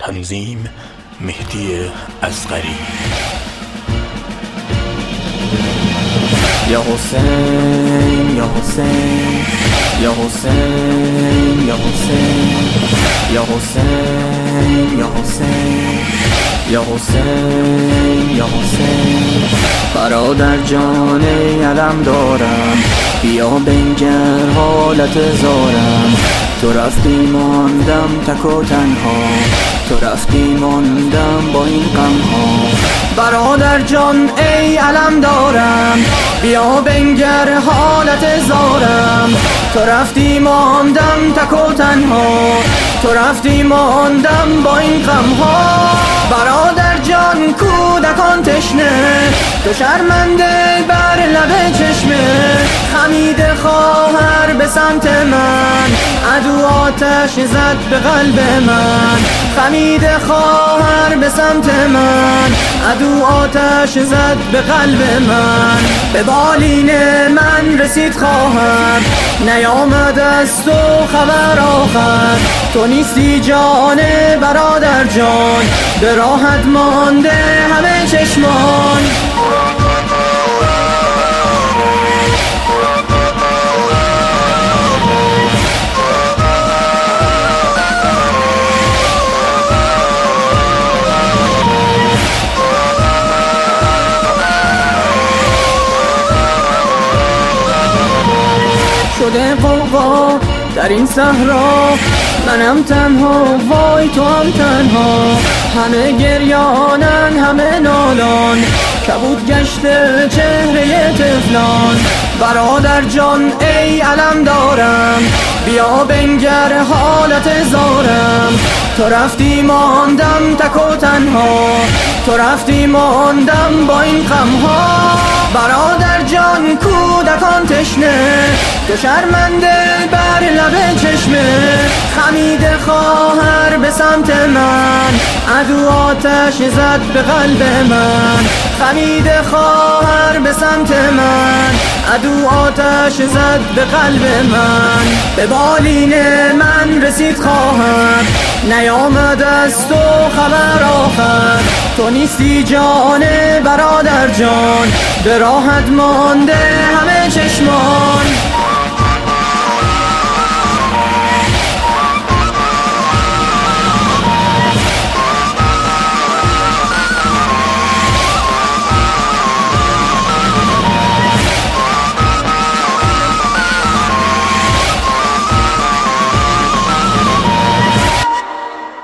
تنظیم مهدی اصغری. یا حسین یا حسین یا حسین یا حسین یا حسین یا حسین یا حسین یا حسین، برادر جان علم دارم، بیا بنگر حالت زارم. تو رفتی ماندم تک و تنها، تو رفتی ماندم با این غم ها. برادر جان ای علم دارم، بیا بنگر حالت زارم. تو رفتی ماندم تک و تنها، تو رفتی ماندم با این غم ها. برادر جان کودکان تشنه، تو شرمنده بر لب چشمه. خمیده خواهر به سمت من، عدو آتش زد به قلب من. خمیده خواهر به سمت من، عدو آتش زد به قلب من. به بالین من رسید خواهر، نیامد از تو خبر آخر. تو نیستی جان برادر جان، به راحت مانده همه چشمان. شده غوغا در این صحرا، منم تنها وای تو هم تنها. همه گریانن همه نالان، کبود گشته چهره طفلان. برادر جان ای علم دارم، بیا بنگر حالت زارم. تو رفتی ماندم تک و تنها، تو رفتی ماندم با این غم ها. برادر جان کودکان تشنه، تو شرمنده بر لب چشمه. خمیده خواهر به سمت من، عدو آتش زد به قلب من. خمیده خواهر به سمت من، عدو آتش زد به قلب من. به بالین من رسید خواهر، نیامد از تو خبر آخر. تو نیستی جان برادر جان، به راحت مانده همه چشمان.